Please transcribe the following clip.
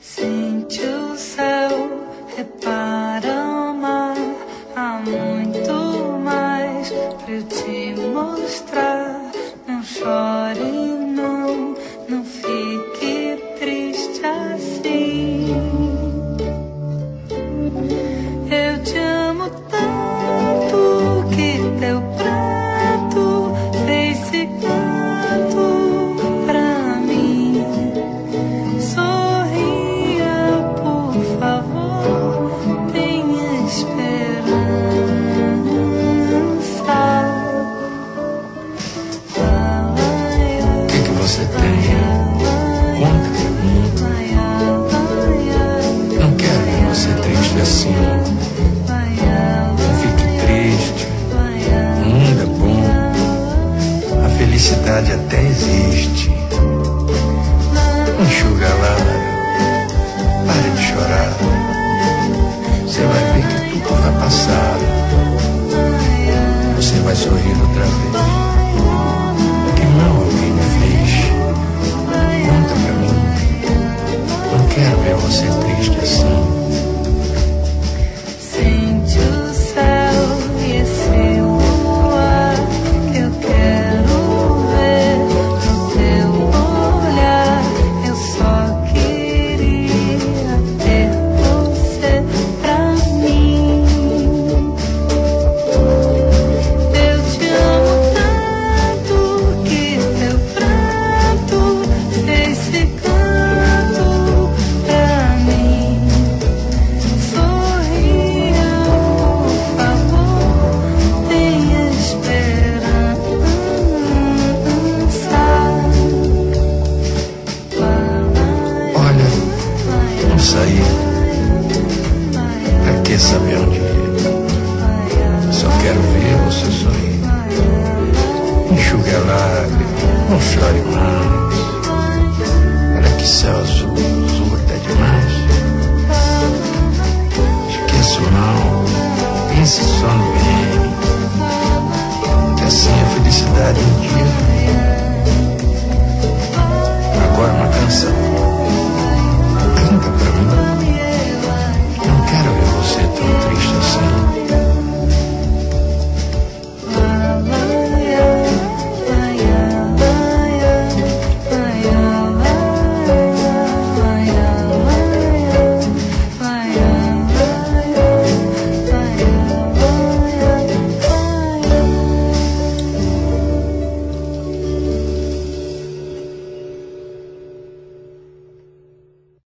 Sente o céu, repara o mar. Há muito mais pra eu te mostrar. Não chore, não fique triste assim. Eu te amo tanto que teu pranto fez esse canto pra mim. Sorria, por favor, tenha esperança. O que você tem? Conta pra mim. Não quero ver você triste assim. Não fique triste. O mundo é bom. A felicidade até existe. Enxuga a lágrima. Pare de chorar. Você vai ver que tudo vai passar. Você vai sorrir outra vez. Que mal alguém me fez. Conta pra mim. Não quero ver você triste assim. Sente o céu e esse luar que eu quero ver no teu olhar. Eu só queria ter você pra mim. Eu te amo tanto que teu pranto fez esse canto pra mim. Sorria, por favor, tenha esperança. Olha, vamos sair. Pra que saber onde ir? Só quero ver você sorrir. Enxugue a lágrima, não chore mais. Olha que céu azul, azul até demais. Esqueça o mal, pense só no bem. Que assim a felicidade um dia